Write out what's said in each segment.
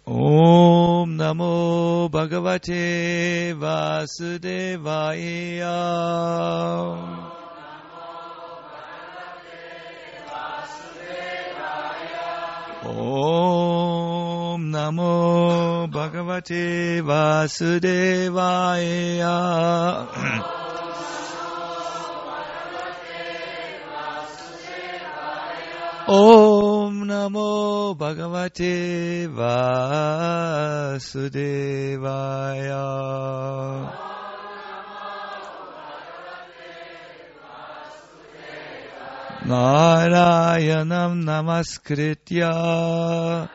Om Namo Bhagavate Vasudevaya. Om Namo Bhagavate Vasudevaya. Om Namo Bhagavate Vasudevaya. Narayanam Namaskritya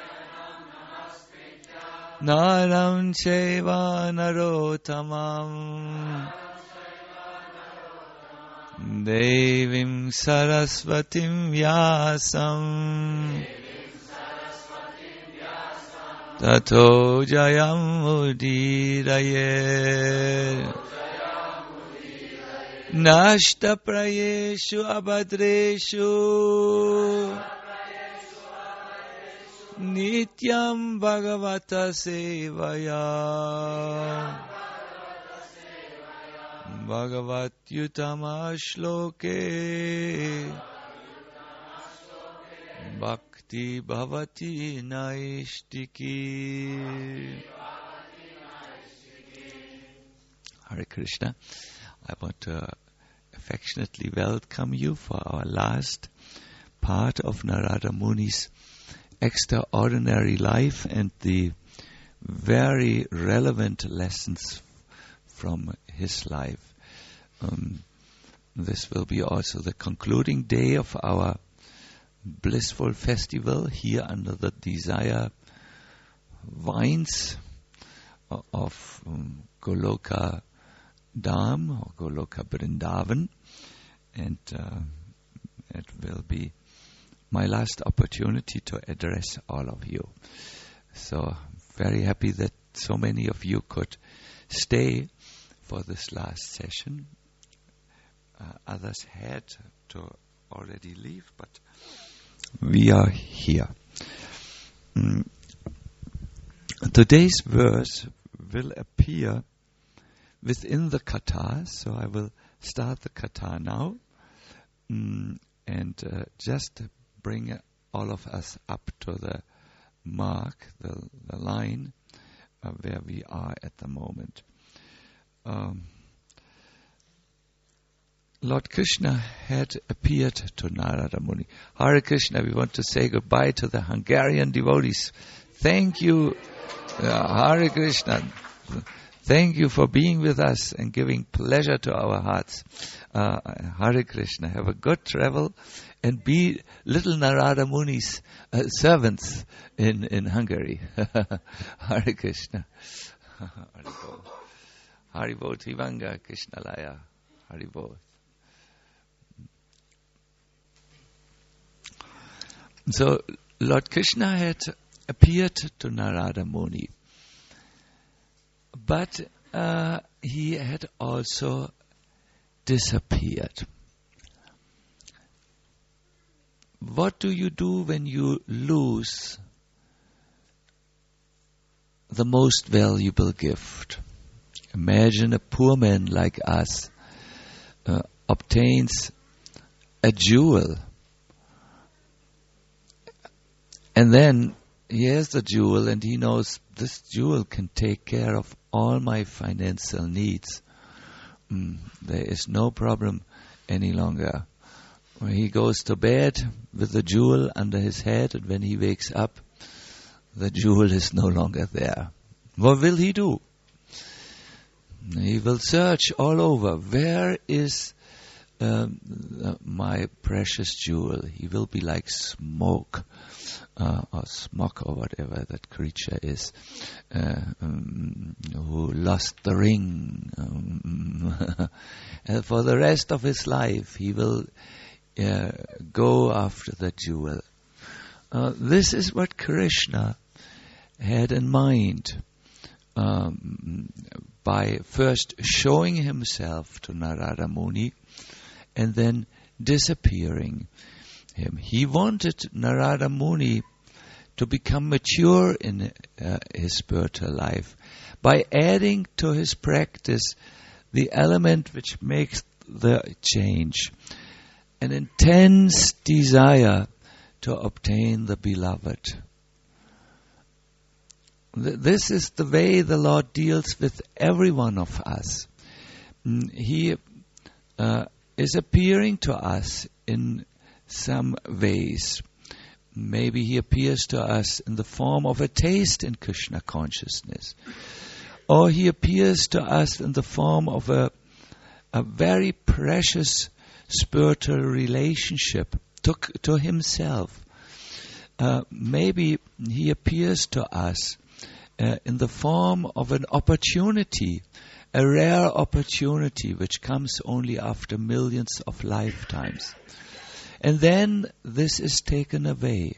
Naram Chaiva Narottamam Devim Saraswatim Vyasam Tato Jayam Udirayet Nashta Prayeshu Abhadreshu Nityam Bhagavata Sevaya Bhagavat Yutama Shloke Bhakti Bhavati Naishtiki. Hare Krishna. I want to affectionately welcome you for our last part of Narada Muni's extraordinary life and the very relevant lessons from his life. This will be also the concluding day of our blissful festival here under the Desire Vines of Goloka Dham or Goloka Vrindavan, and it will be my last opportunity to address all of you. So very happy that so many of you could stay for this last session. Others had to already leave, but we are here. Today's verse will appear within the Katha, so I will start the Katha now and just bring all of us up to the mark, the line where we are at the moment. Lord Krishna had appeared to Narada Muni. Hare Krishna, we want to say goodbye to the Hungarian devotees. Thank you, Hare Krishna. Thank you for being with us and giving pleasure to our hearts. Hare Krishna. Have a good travel and be little Narada Muni's servants in Hungary. Hare Krishna. Haribol. Haribol Trivanga Krishna Laya. Haribol. So Lord Krishna had appeared to Narada Muni. But he had also disappeared. What do you do when you lose the most valuable gift? Imagine a poor man like us obtains a jewel, and then he has the jewel and he knows this jewel can take care of all my financial needs. There is no problem any longer. When he goes to bed with the jewel under his head, and when he wakes up, the jewel is no longer there. What will he do? He will search all over. Where is my precious jewel? He will be like smoke. Or smog or whatever that creature is, who lost the ring. And for the rest of his life, he will go after the jewel. This is what Krishna had in mind by first showing himself to Narada Muni and then disappearing him. He wanted Narada Muni to become mature in his spiritual life by adding to his practice the element which makes the change, an intense desire to obtain the beloved. This is the way the Lord deals with every one of us. He is appearing to us in some ways. Maybe he appears to us in the form of a taste in Krishna consciousness. Or he appears to us in the form of a very precious spiritual relationship to himself. Maybe he appears to us in the form of an opportunity, a rare opportunity which comes only after millions of lifetimes. And then this is taken away.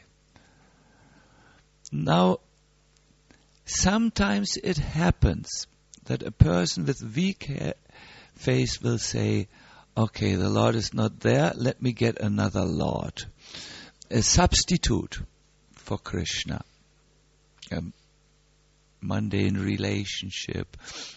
Now, sometimes it happens that a person with weak faith will say, okay, the Lord is not there, let me get another Lord. A substitute for Krishna. A mundane relationship,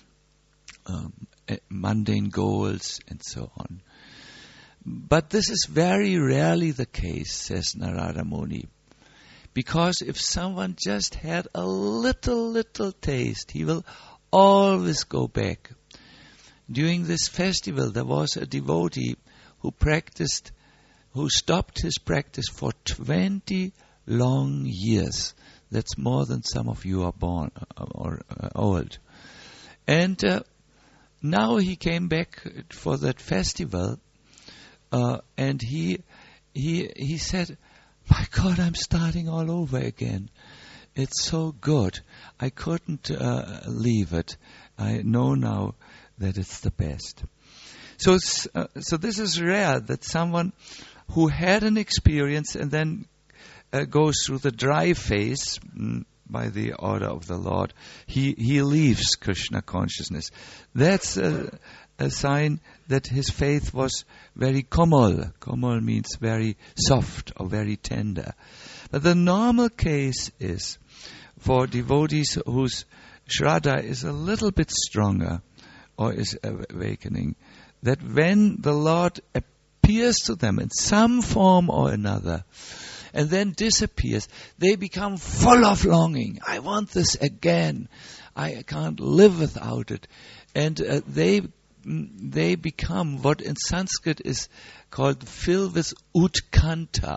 mundane goals, and so on. But this is very rarely the case, says Narada Muni. Because if someone just had a little taste, he will always go back. During this festival, there was a devotee who stopped his practice for 20 long years. That's more than some of you are born or old. And now he came back for that festival, and he said, "My God, I'm starting all over again. It's so good. I couldn't leave it. I know now that it's the best." So this is rare, that someone who had an experience and then goes through the dry phase by the order of the Lord, he leaves Krishna consciousness. That's a sign that his faith was very komal. Komal means very soft or very tender. But the normal case is for devotees whose shraddha is a little bit stronger or is awakening, that when the Lord appears to them in some form or another and then disappears, they become full of longing. I want this again. I can't live without it. And they become what in Sanskrit is called filled with utkanta.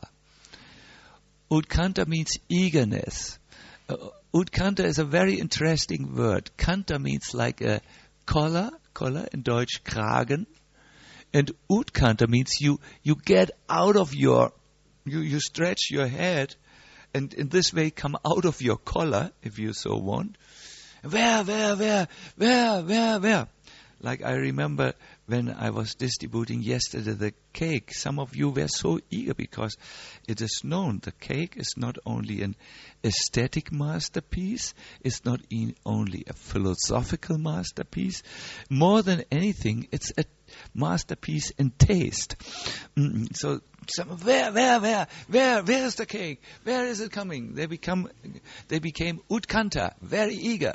Utkanta means eagerness. Utkanta is a very interesting word. Kanta means like a collar in Deutsch Kragen. And utkanta means you get out of your, you stretch your head and in this way come out of your collar, if you so want. Where? Like I remember when I was distributing yesterday the cake, some of you were so eager because it is known the cake is not only an aesthetic masterpiece, it's not only a philosophical masterpiece. More than anything, it's a masterpiece in taste. So where is the cake? Where is it coming? They became utkanta, very eager.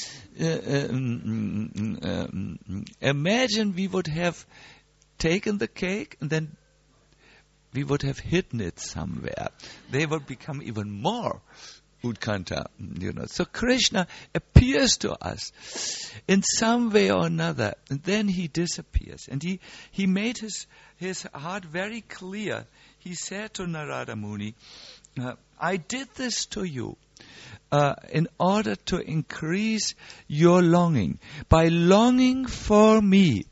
Imagine we would have taken the cake and then we would have hidden it somewhere. They would become even more utkanta, So Krishna appears to us in some way or another, and then he disappears. And he made his heart very clear. He said to Narada Muni, I did this to you in order to increase your longing. By longing for me,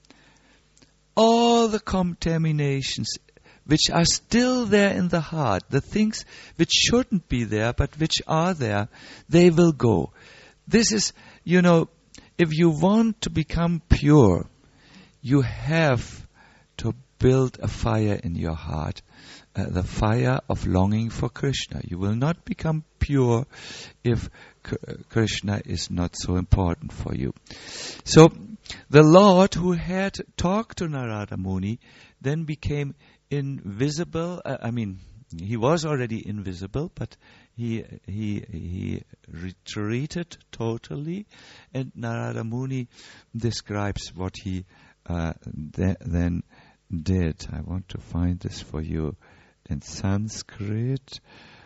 all the contaminations which are still there in the heart, the things which shouldn't be there but which are there, they will go. This is, if you want to become pure, you have to build a fire in your heart, the fire of longing for Krishna. You will not become pure if Krishna is not so important for you. So the Lord who had talked to Narada Muni then became invisible. He was already invisible, but he retreated totally, and Narada Muni describes what he then did. I want to find this for you in Sanskrit.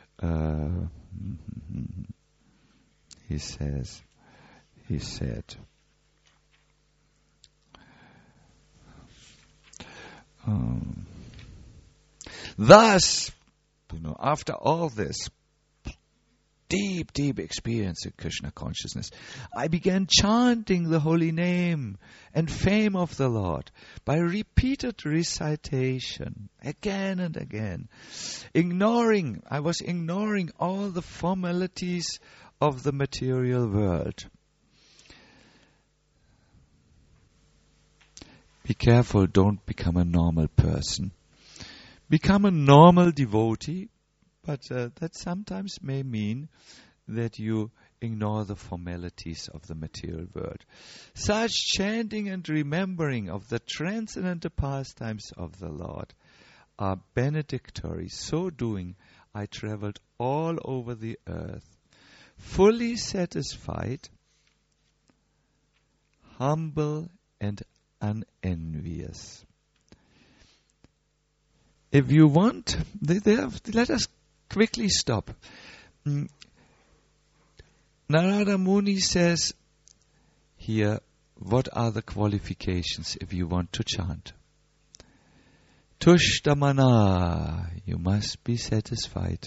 He said, thus, after all this deep experience of Krishna consciousness, I began chanting the holy name and fame of the Lord by repeated recitation again and again. I was ignoring all the formalities of the material world. Be careful, don't become a normal person. Become a normal devotee, but that sometimes may mean that you ignore the formalities of the material world. Such chanting and remembering of the transcendental pastimes of the Lord are benedictory. So doing, I traveled all over the earth, fully satisfied, humble, and unenvious. If you want, let us quickly stop. Narada Muni says here, what are the qualifications if you want to chant? Tushtamana, you must be satisfied.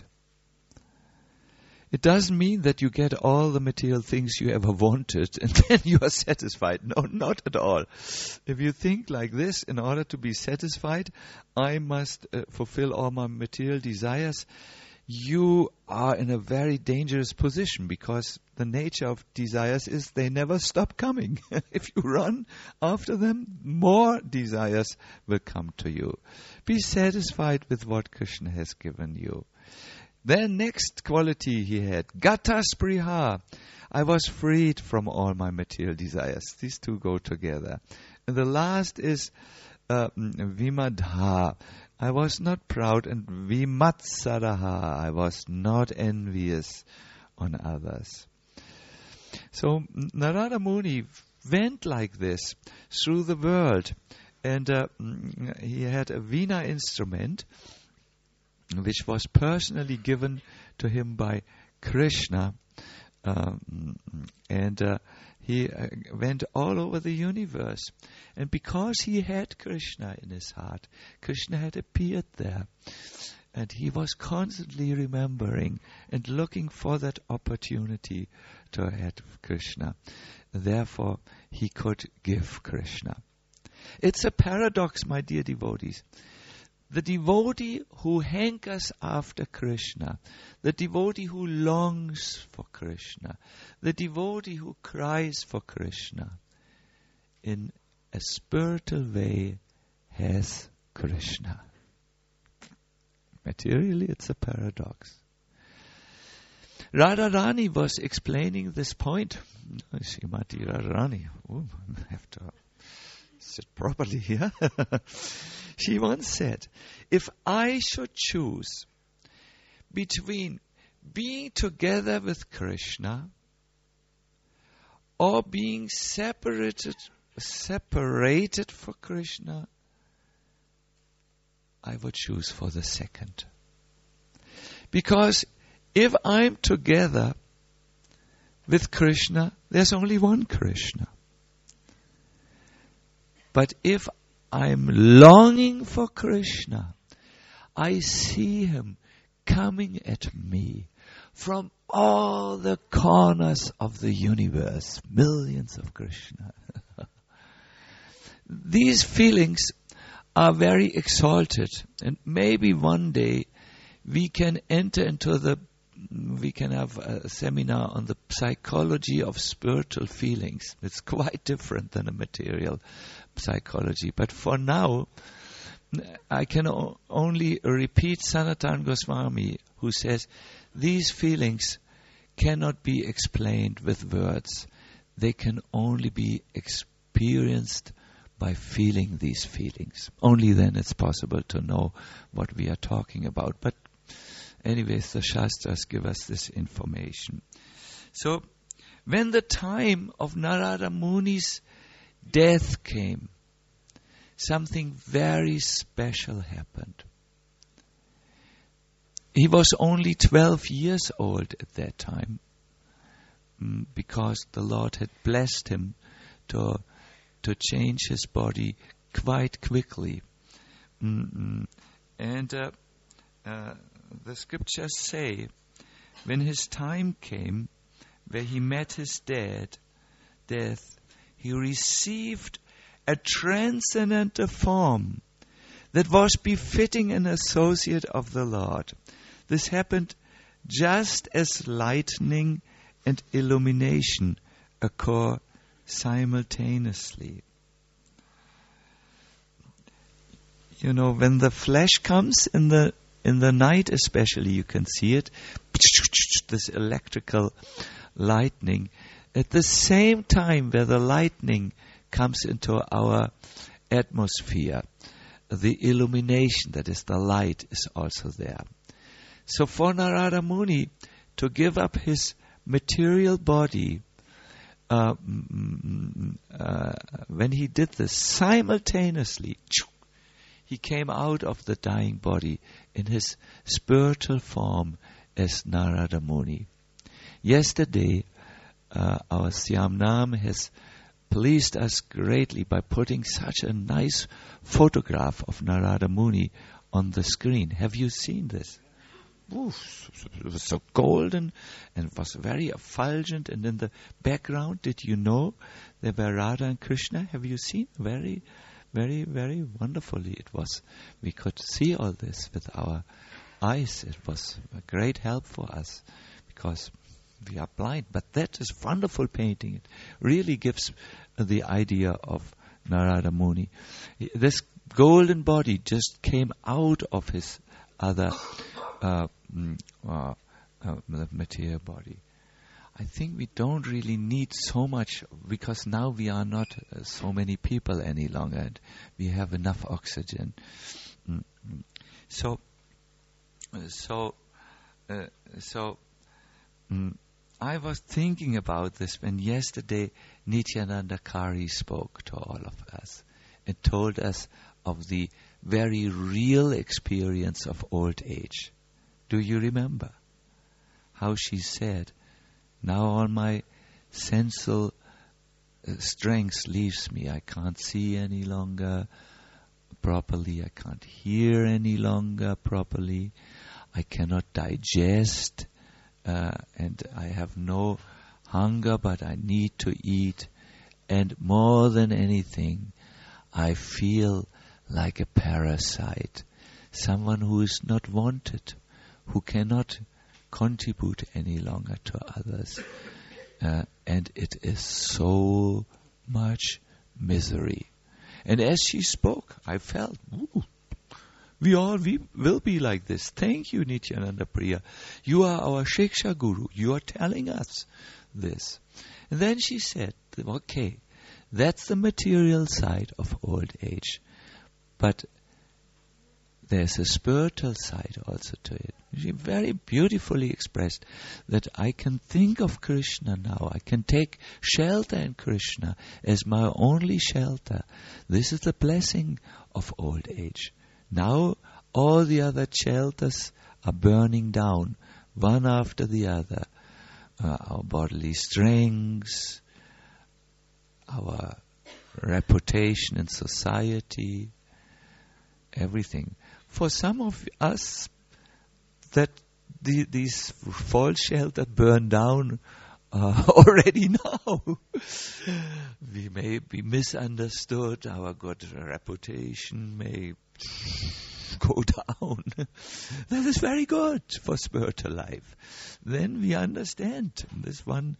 It doesn't mean that you get all the material things you ever wanted and then you are satisfied. No, not at all. If you think like this, in order to be satisfied, I must fulfill all my material desires, you are in a very dangerous position, because the nature of desires is they never stop coming. If you run after them, more desires will come to you. Be satisfied with what Krishna has given you. Then next quality he had, Gata Spriha. I was freed from all my material desires. These two go together. And the last is Vimadha. I was not proud, and Vimatsaraha. I was not envious on others. So Narada Muni went like this through the world, and he had a Veena instrument which was personally given to him by Krishna, and he went all over the universe. And because he had Krishna in his heart, Krishna had appeared there, and he was constantly remembering and looking for that opportunity to have Krishna. Therefore, he could give Krishna. It's a paradox, my dear devotees. The devotee who hankers after Krishna, the devotee who longs for Krishna, the devotee who cries for Krishna, in a spiritual way has Krishna. Materially, it's a paradox. Radharani was explaining this point. Srimati Radharani, I have to sit properly here. She once said, if I should choose between being together with Krishna or being separated for Krishna, I would choose for the second. Because if I'm together with Krishna, there's only one Krishna. But if I'm longing for Krishna, I see him coming at me from all the corners of the universe, millions of Krishna. These feelings are very exalted, and maybe one day we can have a seminar on the psychology of spiritual feelings. It's quite different than a material psychology. But for now, I can only repeat Sanatana Goswami, who says, these feelings cannot be explained with words. They can only be experienced by feeling these feelings. Only then it's possible to know what we are talking about. But anyways, the Shastras give us this information. So, when the time of Narada Muni's death came, something very special happened. He was only 12 years old at that time, because the Lord had blessed him to change his body quite quickly. And the scriptures say, when his time came, where he met his death, he received a transcendent form that was befitting an associate of the Lord. This happened just as lightning and illumination occur simultaneously. You know, when the flash comes in the night especially, you can see it, this electrical lightning. At the same time where the lightning comes into our atmosphere, the illumination, that is the light, is also there. So for Narada Muni to give up his material body, when he did this simultaneously, he came out of the dying body in his spiritual form as Narada Muni. Yesterday, our Siam Nam has pleased us greatly by putting such a nice photograph of Narada Muni on the screen. Have you seen this? Oof, it was so golden and it was very effulgent. And in the background, did you know there were Radha and Krishna? Have you seen? Very, very, very wonderfully it was. We could see all this with our eyes. It was a great help for us because we are blind. But that is wonderful painting. It really gives the idea of Narada Muni. This golden body just came out of his other material body. I think we don't really need so much, because now we are not so many people any longer and we have enough oxygen. So I was thinking about this when yesterday Nityananda Kari spoke to all of us and told us of the very real experience of old age. Do you remember how she said, now all my sensual strength leaves me. I can't see any longer properly. I can't hear any longer properly. I cannot digest. And I have no hunger, but I need to eat. And more than anything, I feel like a parasite, someone who is not wanted, who cannot contribute any longer to others. And it is so much misery. And as she spoke, I felt, we will be like this. Thank you, Nityananda Priya. You are our Shiksha Guru. You are telling us this. And then she said, okay, that's the material side of old age. But there's a spiritual side also to it. She very beautifully expressed that I can think of Krishna now. I can take shelter in Krishna as my only shelter. This is the blessing of old age. Now all the other shelters are burning down, one after the other. Our bodily strengths, our reputation in society, everything. For some of us, that these false shelters burn down already now. We may be misunderstood. Our good reputation may go down. That is very good for spiritual life. Then we understand. This one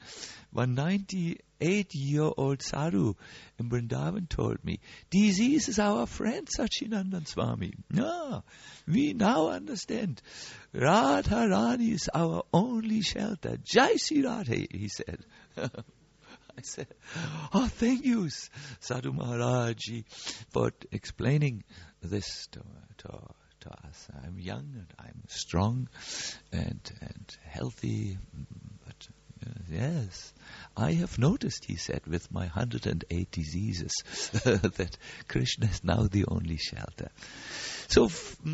98-year-old sadhu in Vrindavan told me, disease is our friend, Sachinandan Swami. No, we now understand. Radha Rani is our only shelter. Jai Sri Radha, he said. I said, oh, thank you, Sadhu Maharaji, for explaining this to to us. I'm young and I'm strong and healthy, but yes, I have noticed, he said, with my 108 diseases, that Krishna is now the only shelter. So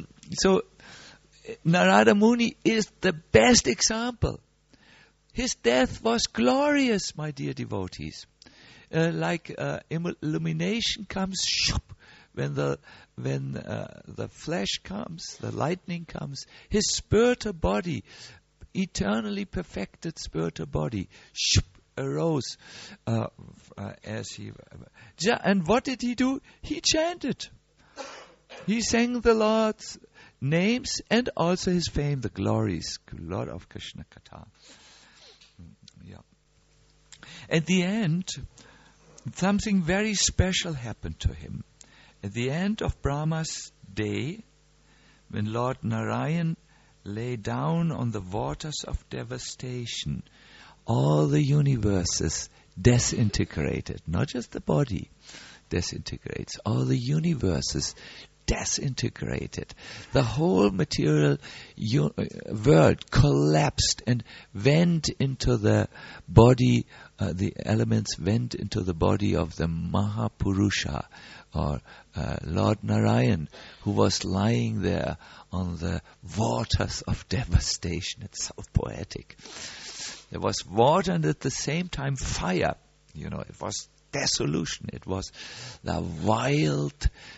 Narada Muni is the best example. His death was glorious, my dear devotees. Like illumination comes when the flesh comes, the lightning comes. His spiritual body, eternally perfected spiritual body, arose as he. And what did he do? He chanted. He sang the Lord's names and also his fame, the glories, Lord of Krishna Katha. Yeah. At the end, something very special happened to him. At the end of Brahma's day, when Lord Narayan lay down on the waters of devastation, all the universes disintegrated. Not just the body disintegrates, all the universes disintegrated. The whole material world collapsed and went into the body, the elements went into the body of the Mahapurusha, or Lord Narayan, who was lying there on the waters of devastation. It's so poetic. There was water and at the same time fire. It was dissolution. It was the wild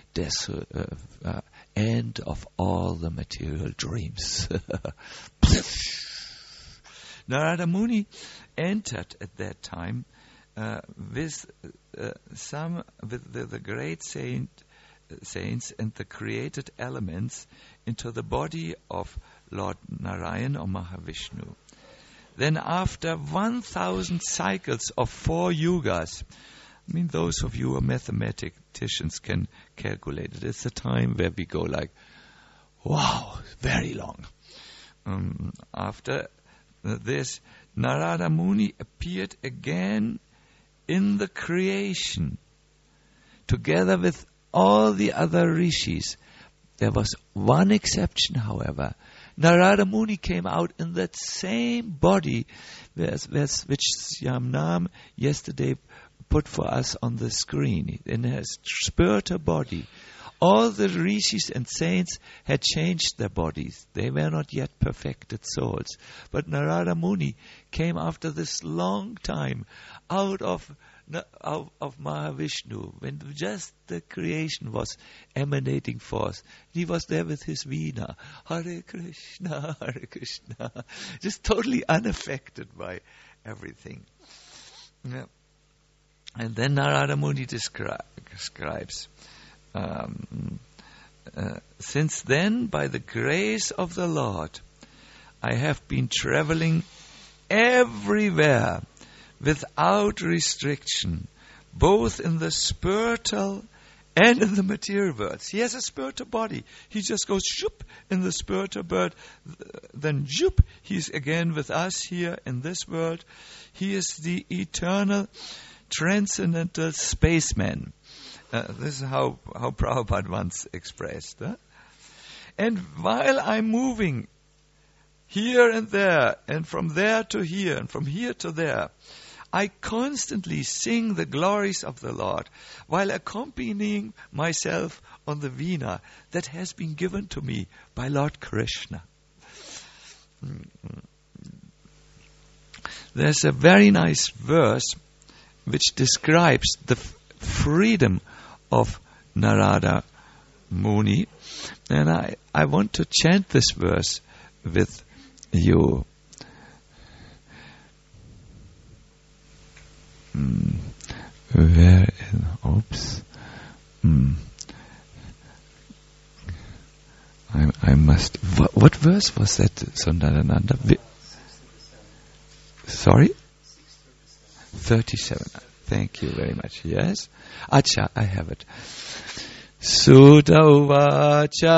end of all the material dreams. Narada Muni entered at that time with the great saints and the created elements into the body of Lord Narayan or Mahavishnu. Then after 1,000 cycles of 4 yugas, those of you who are mathematicians can calculate it. It's a time where we go like, wow, very long. After this, Narada Muni appeared again in the creation, together with all the other rishis. There was one exception, however. Narada Muni came out in that same body which Yamnam yesterday put for us on the screen, in his spiritual body. All the rishis and saints had changed their bodies. They were not yet perfected souls. But Narada Muni came after this long time out of Mahavishnu, when just the creation was emanating forth. He was there with his veena, Hare Krishna, just totally unaffected by everything. Yeah. And then Narada Muni describes, since then, by the grace of the Lord, I have been traveling everywhere without restriction, both in the spiritual and in the material worlds. He has a spiritual body. He just goes shoop in the spiritual world, then shoop, he's again with us here in this world. He is the eternal, transcendental spaceman. This is how Prabhupada once expressed. And while I'm moving here and there, and from there to here, and from here to there, I constantly sing the glories of the Lord while accompanying myself on the veena that has been given to me by Lord Krishna. There's a very nice verse which describes the freedom of Narada Muni, and I want to chant this verse with you. I must. What verse was that, Sundarananda? Sorry? 37. Thank you very much. Yes? Acha, I have it. Sutta uvacha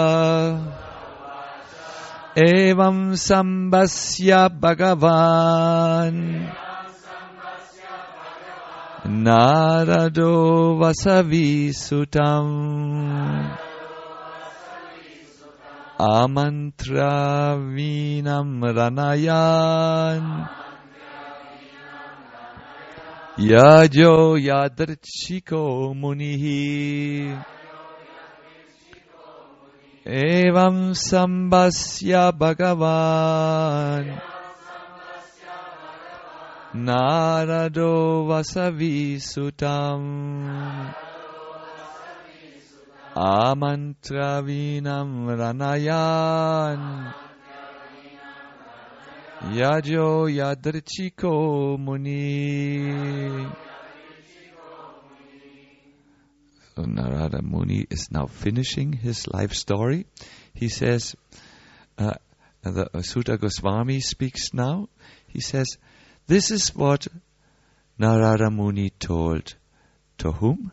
evam sambasya bhagavan Narado vasavi sutam Amantra Vinam Ranayan Yajo Yadrchiko Munihi Evam Sambasya Bhagavan Narado Vasavi Sutam Amantra Vinam Ranayan Yajo Yadrchiko Muni. So Narada Muni is now finishing his life story. He says, the Sutta Goswami speaks now. He says, this is what Narada Muni told to whom?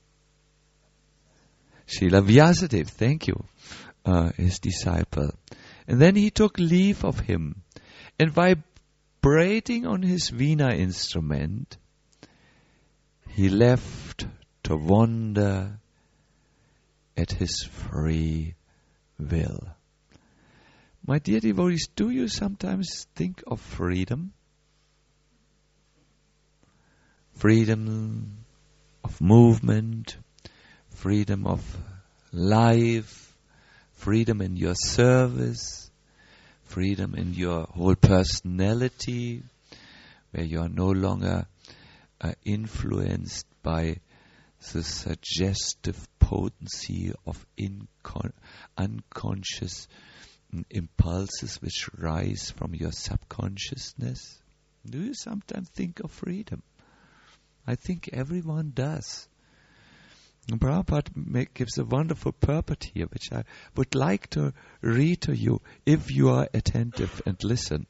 Srila Vyasadeva, thank you, his disciple. And then he took leave of him. And vibrating on his Veena instrument, he left to wander at his free will. My dear devotees, do you sometimes think of freedom? Freedom of movement, freedom of life, freedom in your service, freedom in your whole personality, where you are no longer influenced by the suggestive potency of unconscious impulses which rise from your subconsciousness. Do you sometimes think of freedom? I think everyone does. And Prabhupada gives a wonderful purport here, which I would like to read to you if you are attentive and listen.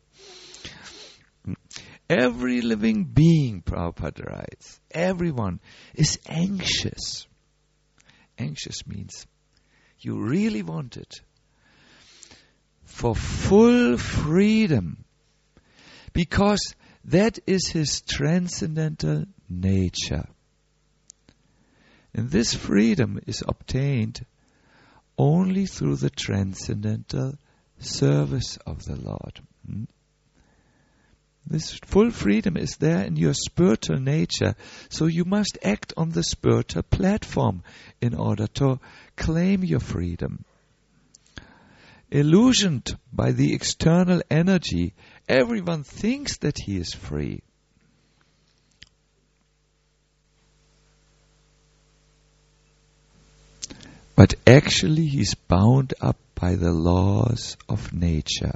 Every living being, Prabhupada writes, everyone is anxious. Anxious means you really want it. For full freedom. Because that is his transcendental nature. And this freedom is obtained only through the transcendental service of the Lord. This full freedom is there in your spiritual nature, so you must act on the spiritual platform in order to claim your freedom. Illusioned by the external energy, everyone thinks that he is free. But actually he's bound up by the laws of nature.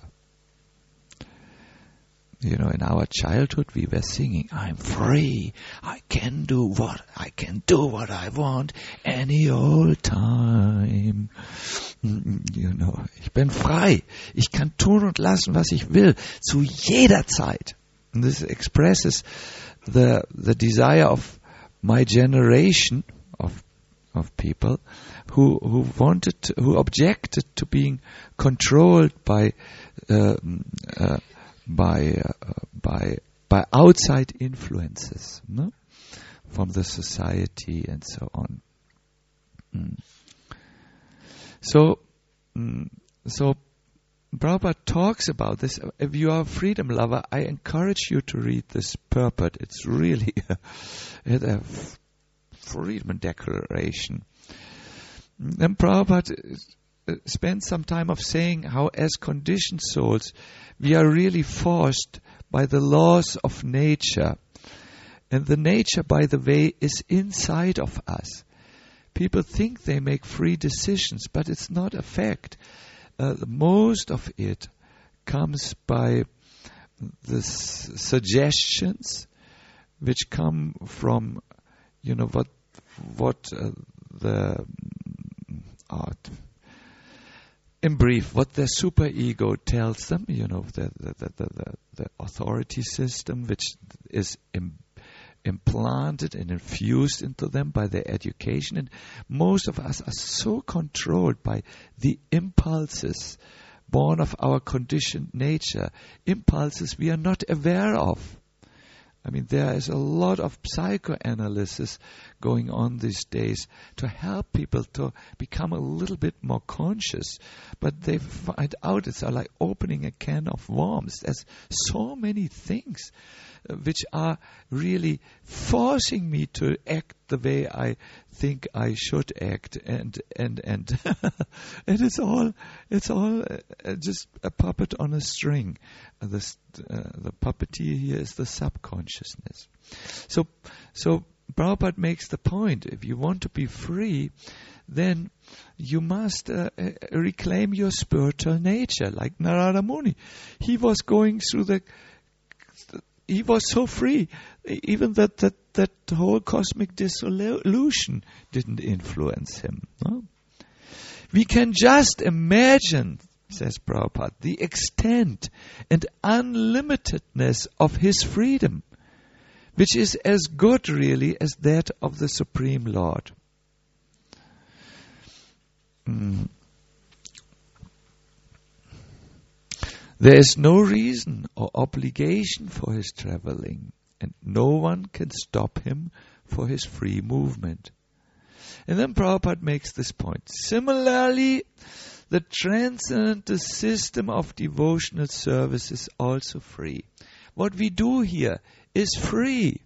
You know, in our childhood we were singing, I'm free, I can do what I want any old time. You know, ich bin frei, ich kann tun und lassen, was ich will, zu jeder Zeit. And this expresses the desire of my generation of people who objected to being controlled by outside influences, no? From the society and so on. So Prabhupada talks about this. If you are a freedom lover, I encourage you to read this purport. It's really a freedom declaration. And Prabhupada spent some time of saying how as conditioned souls we are really forced by the laws of nature. And the nature, by the way, is inside of us. People think they make free decisions, but it's not a fact. Most of it comes by the suggestions which come from, you know, in brief, what the superego tells them, you know, the authority system which is implanted and infused into them by their education. And most of us are so controlled by the impulses born of our conditioned nature, impulses we are not aware of. I mean, there is a lot of psychoanalysis going on these days to help people to become a little bit more conscious. But they find out it's like opening a can of worms. There's so many things which are really forcing me to act the way I think I should act, and and it's all just a puppet on a string. The puppeteer here is the subconsciousness. So Prabhupada makes the point: if you want to be free, then you must reclaim your spiritual nature, like Narada Muni. He was going through he was so free, even that whole cosmic dissolution didn't influence him. No? We can just imagine, says Prabhupada, the extent and unlimitedness of his freedom, which is as good really as that of the Supreme Lord. There is no reason or obligation for his traveling, and no one can stop him for his free movement. And then Prabhupada makes this point. Similarly, the transcendental system of devotional service is also free. What we do here is free.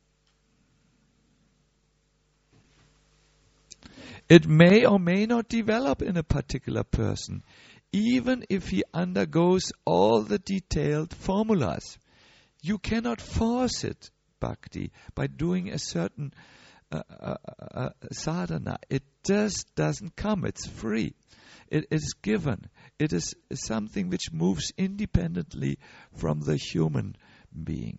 It may or may not develop in a particular person, even if he undergoes all the detailed formulas. You cannot force it, bhakti, by doing a certain sadhana. It just doesn't come. It's free. It is given. It is something which moves independently from the human being.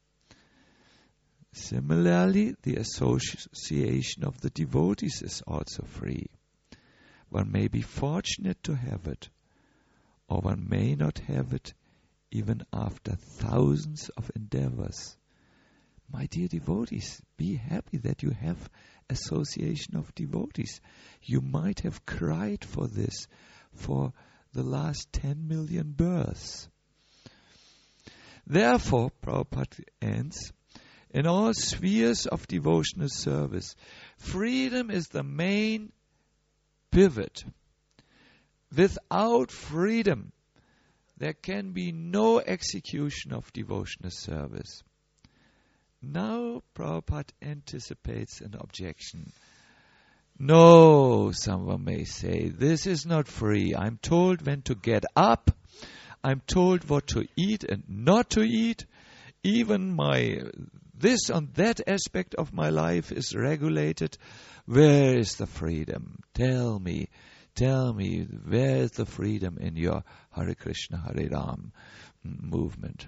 Similarly, the association of the devotees is also free. One may be fortunate to have it, or one may not have it even after thousands of endeavors. My dear devotees, be happy that you have association of devotees. You might have cried for this for the last 10 million births. Therefore, Prabhupada ends, in all spheres of devotional service, freedom is the main pivot. Without freedom, there can be no execution of devotional service. Now Prabhupada anticipates an objection. No, someone may say, this is not free. I'm told when to get up. I'm told what to eat and not to eat. Even this and that aspect of my life is regulated. Where is the freedom? Tell me, where is the freedom in your Hare Krishna, Hare Ram movement?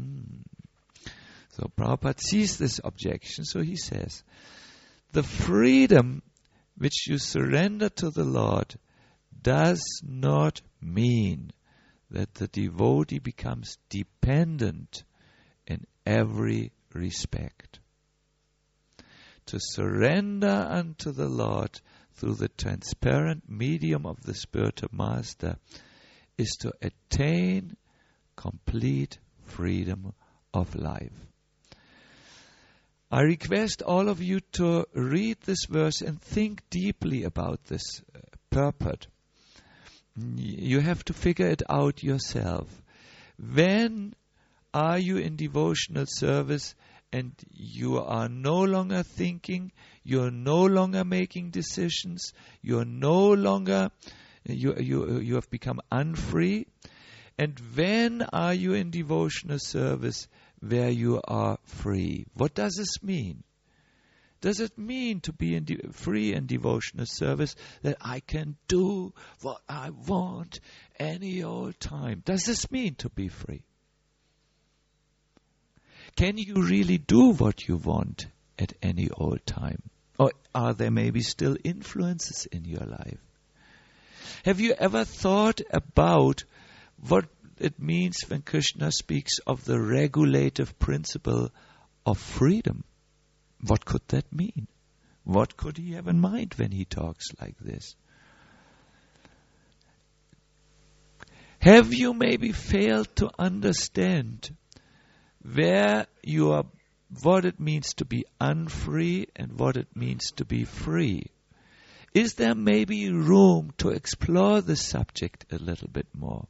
So Prabhupada sees this objection, so he says, the freedom which you surrender to the Lord does not mean that the devotee becomes dependent in every respect. To surrender unto the Lord through the transparent medium of the spiritual master is to attain complete freedom of life. I request all of you to read this verse and think deeply about this purport. You have to figure it out yourself. When are you in devotional service and you are no longer thinking, you are no longer making decisions, you are no longer, you have become unfree? And when are you in devotional service where you are free? What does this mean? Does it mean to be free in devotional service that I can do what I want any old time? Does this mean to be free? Can you really do what you want at any old time? Or are there maybe still influences in your life? Have you ever thought about what it means when Krishna speaks of the regulative principle of freedom? What could that mean? What could he have in mind when he talks like this? Have you maybe failed to understand where you are what it means to be unfree and what it means to be free. Is there maybe room to explore the subject a little bit more?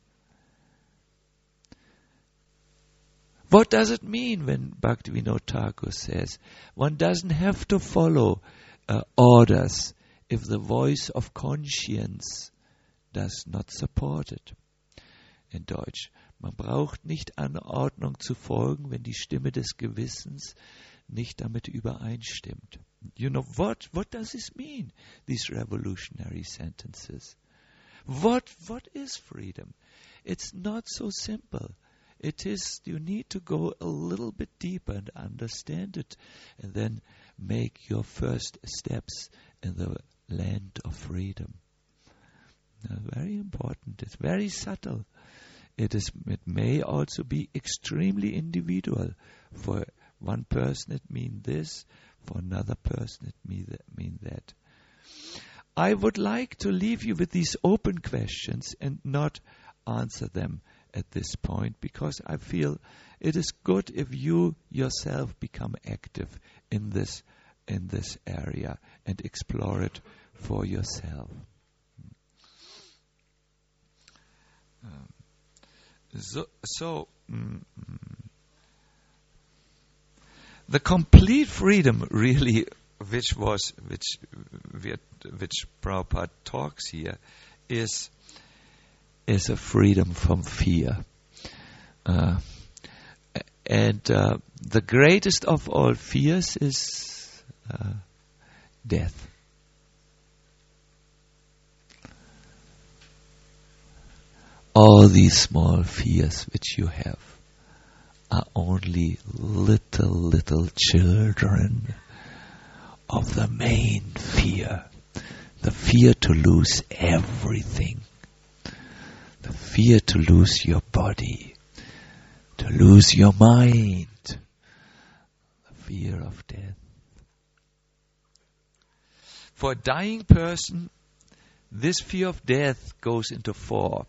What does it mean when Bhaktivinoda Thakur says one doesn't have to follow orders if the voice of conscience does not support it? In Deutsch. Man braucht nicht Anordnung zu folgen, wenn die Stimme des Gewissens nicht damit übereinstimmt. You know, what does this mean, these revolutionary sentences? What is freedom? It's not so simple. It is, you need to go a little bit deeper and understand it, and then make your first steps in the land of freedom. Now, very important. It's very subtle. It may also be extremely individual. For one person it means this, for another person it mean that. I would like to leave you with these open questions and not answer them at this point, because I feel it is good if you yourself become active in this area and explore it for yourself. The complete freedom, really, which Prabhupada talks here, is a freedom from fear, and the greatest of all fears is death. All these small fears which you have are only little children of the main fear, the fear to lose everything, the fear to lose your body, to lose your mind, the fear of death. For a dying person, this fear of death goes into four.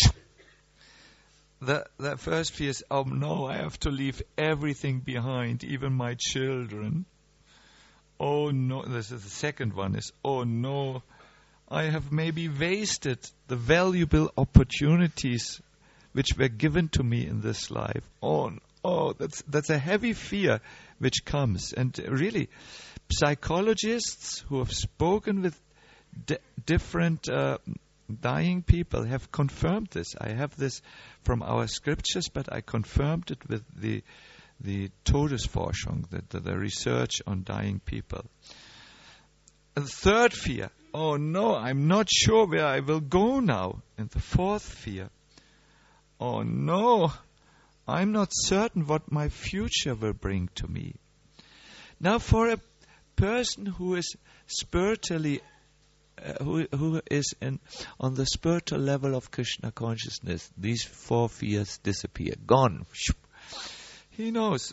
The first fear is, oh no, I have to leave everything behind, even my children. Oh no, this is the second one is, oh no, I have maybe wasted the valuable opportunities which were given to me in this life. Oh, that's a heavy fear which comes. And really, psychologists who have spoken with different dying people have confirmed this. I have this from our scriptures, but I confirmed it with the Todesforschung, the research on dying people. And the third fear, oh no, I'm not sure where I will go now. And the fourth fear, oh no, I'm not certain what my future will bring to me. Now, for a person who is spiritually who is on the spiritual level of Krishna consciousness, these four fears disappear, gone. He knows,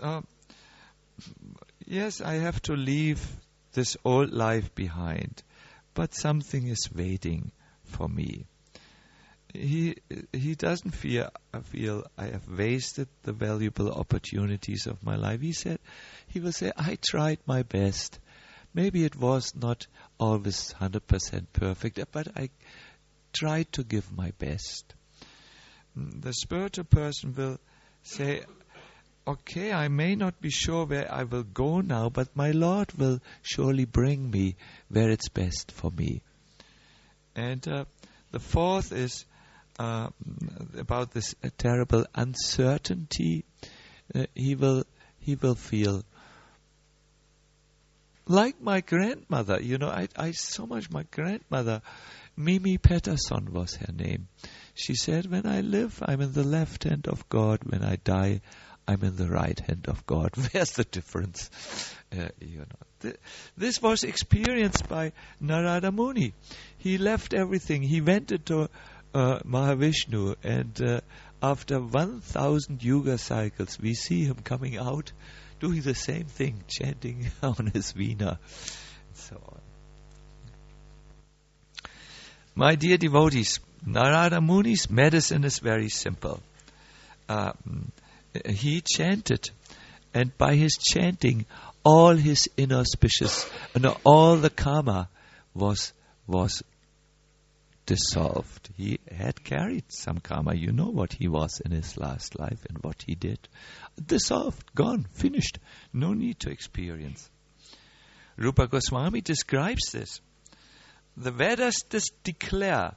yes, I have to leave this old life behind, but something is waiting for me. He doesn't feel I have wasted the valuable opportunities of my life. He will say, I tried my best. Maybe it was not always 100% perfect, but I tried to give my best. The spiritual person will say, okay, I may not be sure where I will go now, but my Lord will surely bring me where it's best for me. And the fourth is about this terrible uncertainty. He will feel like my grandmother. You know, I so much my grandmother, Mimi Pettersson was her name. She said, when I live, I'm in the left hand of God. When I die, I'm in the right hand of God. Where's the difference? This was experienced by Narada Muni. He left everything. He went into Mahavishnu, and after 1,000 yuga cycles, we see him coming out, doing the same thing, chanting on his veena, and so on. My dear devotees, Narada Muni's medicine is very simple. He chanted And by his chanting, all his inauspicious and all the karma was dissolved. He had carried some karma. You know what he was in his last life and what he did. Dissolved, gone, finished. No need to experience. Rupa Goswami describes this. The Vedas declare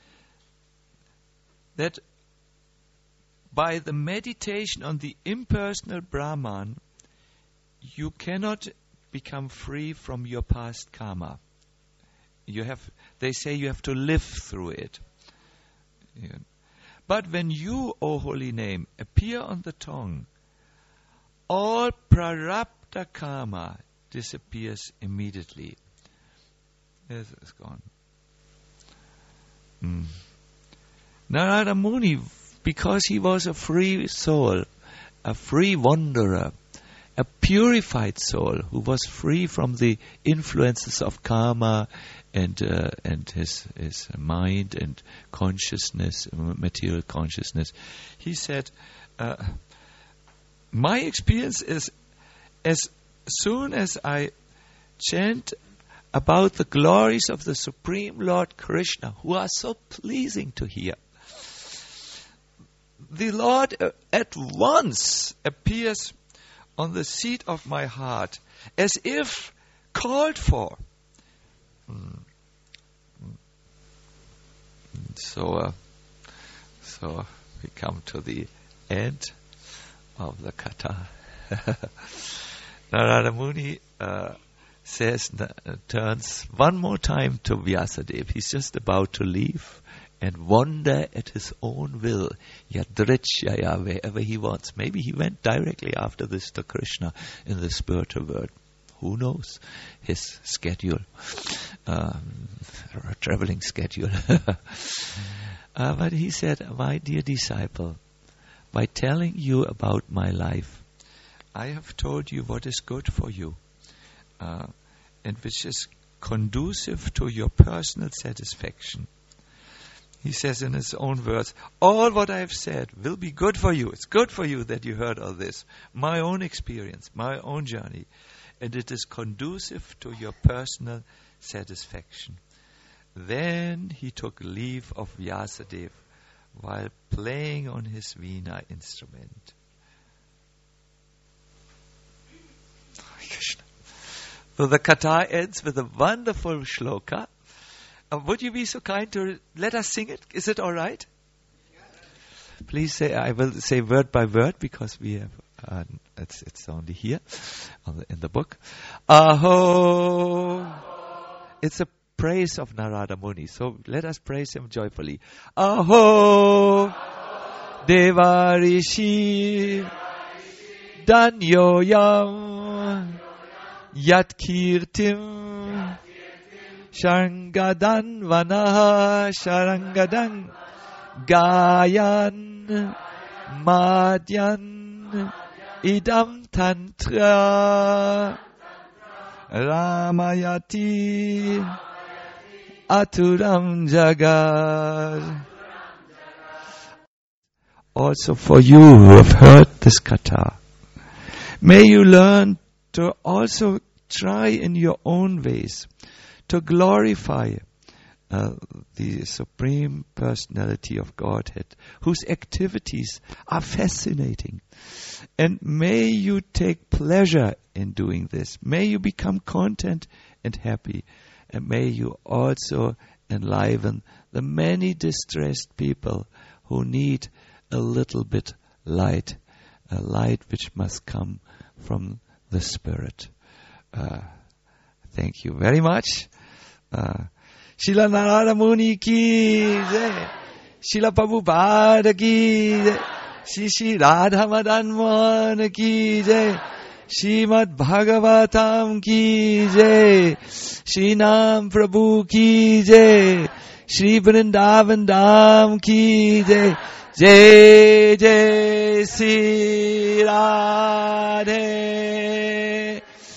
that by the meditation on the impersonal Brahman, you cannot become free from your past karma. They say you have to live through it. Yeah. But when you, O holy name, appear on the tongue, all prarabdha karma disappears immediately. Yes, it's gone. Narada Muni, because he was a free soul, a free wanderer, a purified soul who was free from the influences of karma and his mind and consciousness, material consciousness, he said, my experience is as soon as I chant about the glories of the Supreme Lord Krishna, who are so pleasing to hear, the Lord at once appears on the seat of my heart, as if called for. So we come to the end of the katha. Narada Muni turns one more time to Vyasadeva. He's just about to leave and wander at his own will, yadrichyaya, wherever he wants. Maybe he went directly after this to Krishna in the spiritual world. Who knows his schedule, traveling schedule. But he said, my dear disciple, by telling you about my life, I have told you what is good for you, and which is conducive to your personal satisfaction. He says in his own words, all what I have said will be good for you. It's good for you that you heard all this. My own experience, my own journey. And it is conducive to your personal satisfaction. Then he took leave of Vyasadeva while playing on his Veena instrument. So the katha ends with a wonderful shloka. Would you be so kind to let us sing it? Is it all right? Please say. I will say word by word because we have. It's only here in the book. Aho. It's a praise of Narada Muni. So let us praise him joyfully. Aho. Devarishi. Danyoyam. Yat kirtim. Sharangadan vanaha sharangadan gayan madyan idam tantra ramayati aturam jagad. Also for you who have heard this katha, may you learn to also try in your own ways to glorify the Supreme Personality of Godhead, whose activities are fascinating. And may you take pleasure in doing this. May you become content and happy. And may you also enliven the many distressed people who need a little bit light, a light which must come from the Spirit. Thank you very much. Srila Narada Muni ki jai, Srila Prabhupada ki jai, Shri Radha Madan Mohan ki jai, Srimad Bhagavatam ki jai, Shri Nam Prabhu ki jai, Shri Vrindavan Dham ki jai, Jai Jai Shri Radhe,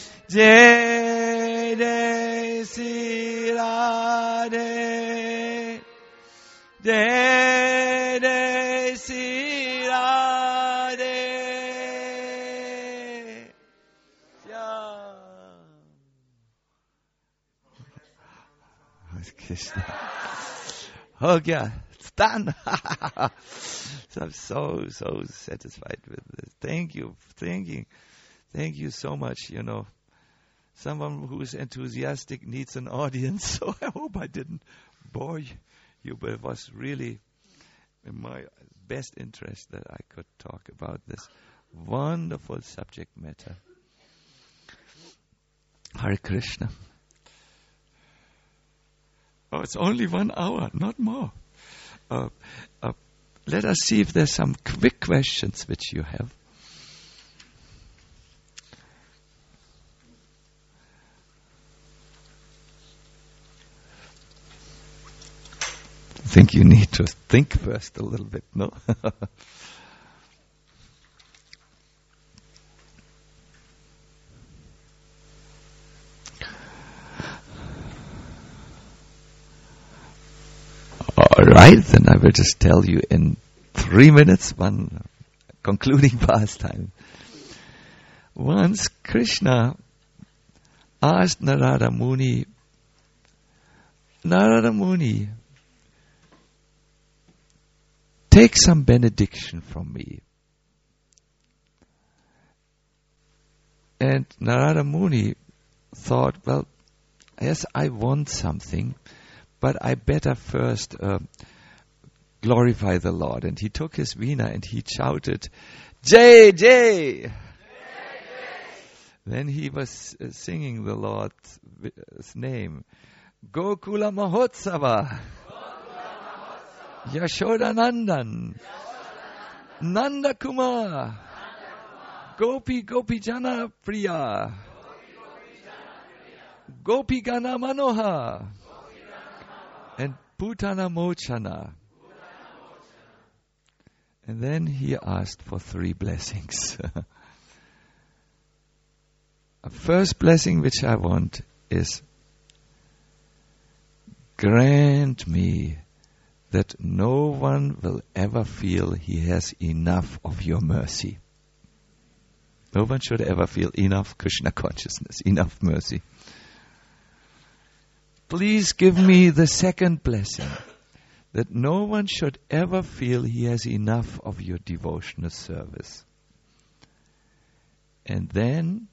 Jai Jai Shri Radhe, Jai Jai Shri Radhe. Krishna. Oh yeah, it's done. So I'm so satisfied with this. Thank you so much. Someone who is enthusiastic needs an audience. So I hope I didn't bore you, but it was really in my best interest that I could talk about this wonderful subject matter. Hare Krishna. Oh, it's only 1 hour, not more. Let us see if there's some quick questions which you have. I think you need to think first a little bit, no? All right, then I will just tell you in 3 minutes one concluding pastime. Once Krishna asked Narada Muni, take some benediction from me. And Narada Muni thought, well, yes, I want something, but I better first glorify the Lord. And he took his veena and he shouted, Jai, Jai! Then he was singing the Lord's name. Gokula Mahotsava. Yashodanandan. Nanda Kumar. Gopi Jana Priya. Gopi Gana Manoha. And Putana Mochana. And then he asked for 3 blessings. A first blessing which I want is, grant me that no one will ever feel he has enough of your mercy. No one should ever feel enough Krishna consciousness, enough mercy. Please give me the second blessing, that no one should ever feel he has enough of your devotional service. And then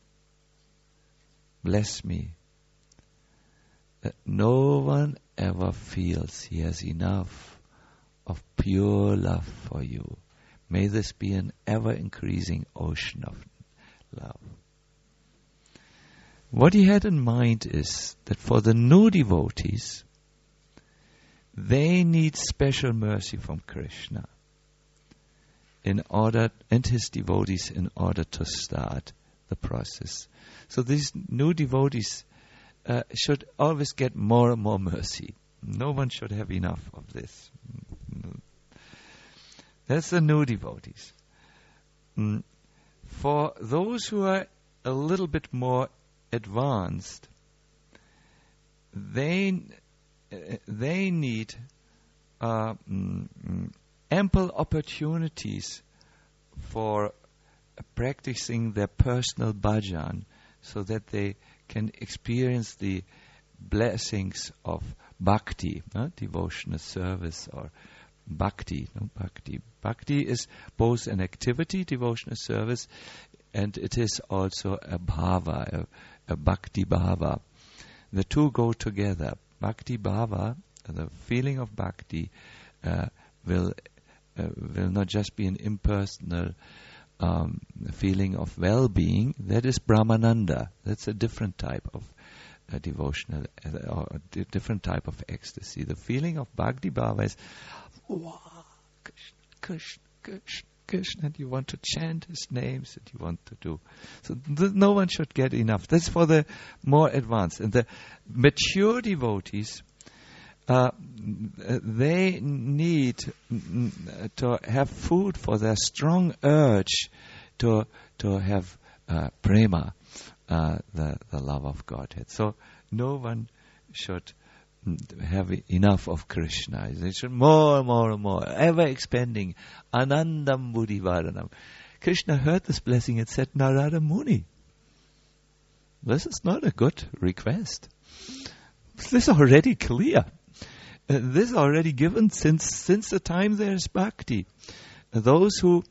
bless me that no one ever feels he has enough of pure love for you. May this be an ever-increasing ocean of love. What he had in mind is that for the new devotees, they need special mercy from Krishna and his devotees in order to start the process. So these new devotees should always get more and more mercy. No one should have enough of this. That's the new devotees. For those who are a little bit more advanced, they need ample opportunities for practicing their personal bhajan, so that they can experience the blessings of bhakti, devotional service, or bhakti. Bhakti is both an activity, devotional service, and it is also a bhava, a bhakti bhava. The two go together. Bhakti bhava, the feeling of bhakti, will not just be an impersonal feeling of well-being. That is Brahmananda. That's a different type of devotional, or a different type of ecstasy. The feeling of Bhakti Bhava is, wow, Krishna, Krishna, Krishna, Krishna, and you want to chant his names, and you want to do. So no one should get enough. That's for the more advanced. And the mature devotees, they need to have food for their strong urge to have prema, the love of Godhead. So no one should have enough of Krishna. They should more and more and more, ever expanding. Anandam buddhivaranam. Krishna heard this blessing and said, Narada Muni, this is not a good request. This is already clear. This is already given since the time there is bhakti. Those who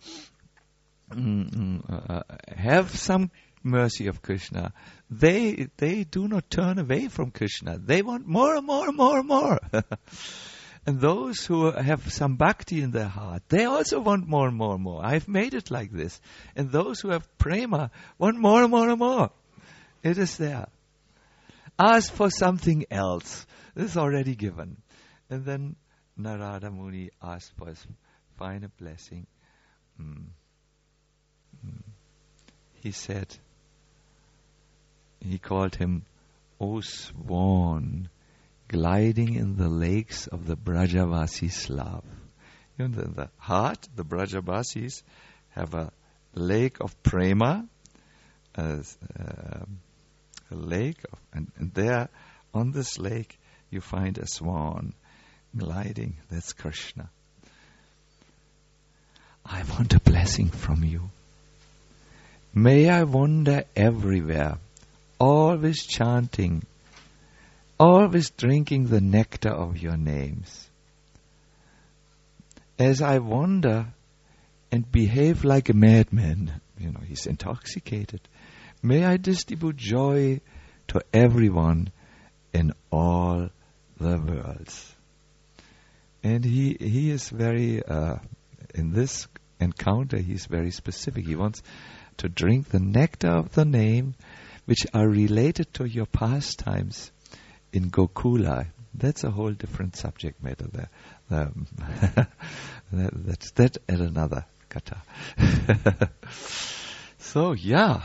have some mercy of Krishna, they do not turn away from Krishna. They want more and more and more and more. And those who have some bhakti in their heart, they also want more and more and more. I've made it like this. And those who have prema want more and more and more. It is there. Ask for something else. This is already given. And then Narada Muni asked for his final blessing. He said, he called him, O swan, gliding in the lakes of the Brajavasis' love. You know, in the heart, the Brajavasis have a lake of prema, a lake of, and there on this lake you find a swan gliding. That's Krishna. I want a blessing from you. May I wander everywhere, always chanting, always drinking the nectar of your names. As I wander and behave like a madman, he's intoxicated, may I distribute joy to everyone in all the worlds. And he is very, in this encounter, he's very specific. He wants to drink the nectar of the name, which are related to your pastimes in Gokula. That's a whole different subject matter there. That's that at another kata. So, yeah.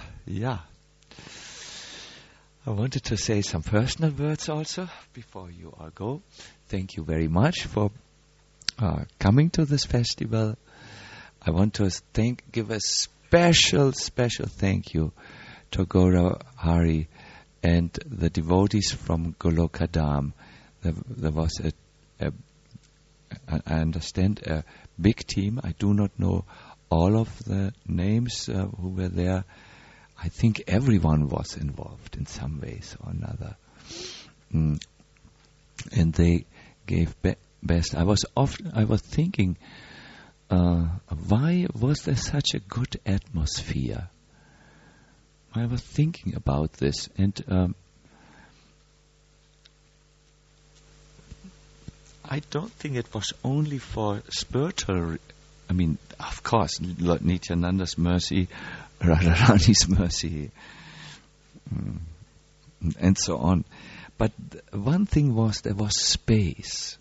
I wanted to say some personal words also before you all go. Thank you very much for coming to this festival. I want to give a special thank you to Gaura Hari and the devotees from Golokadam. There was I understand, a big team. I do not know all of the names who were there. I think everyone was involved in some ways or another. And they gave best. I was thinking, why was there such a good atmosphere? I was thinking about this, and I don't think it was only for spiritual. I mean, of course, Lord Nityananda's mercy, Radharani's mercy, and so on. But one thing was, there was space.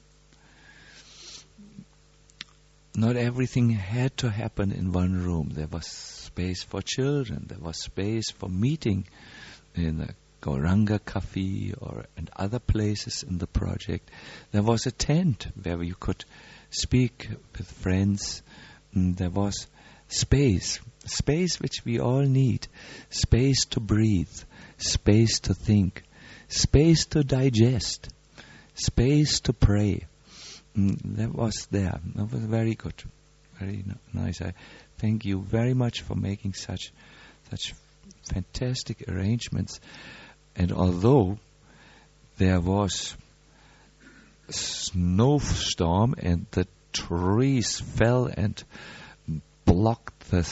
Not everything had to happen in one room. There was space for children. There was space for meeting in the Gauranga Cafe and other places in the project. There was a tent where you could speak with friends. There was space which we all need. Space to breathe, space to think, space to digest, space to pray. That was there. That was very good, very nice. I thank you very much for making such fantastic arrangements. And although there was a snowstorm and the trees fell and blocked the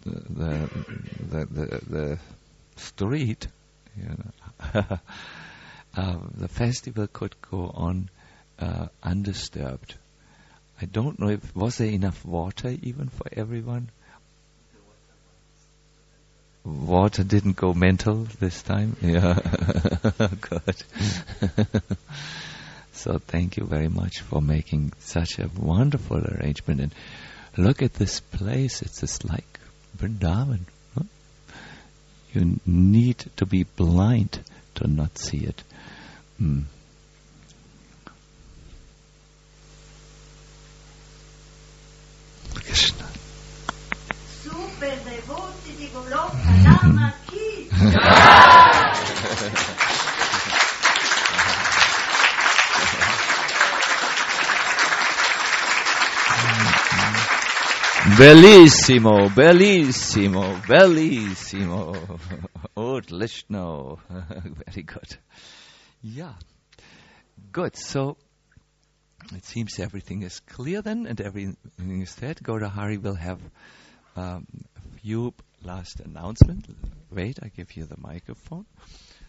street, the festival could go on undisturbed. I don't know was there enough water even for everyone? Water didn't go mental this time? Yeah. Good. So thank you very much for making such a wonderful arrangement. And look at this place. It's just like Vrindavan. Huh? You need to be blind to not see it. Krishna. Super devoti di Golokadam chi. Bellissimo, bellissimo, bellissimo. Oh, Lishno. Very good. Yeah. Good. So it seems everything is clear then, and everything is said. Gora Hari will have a few last announcements. Wait, I give you the microphone.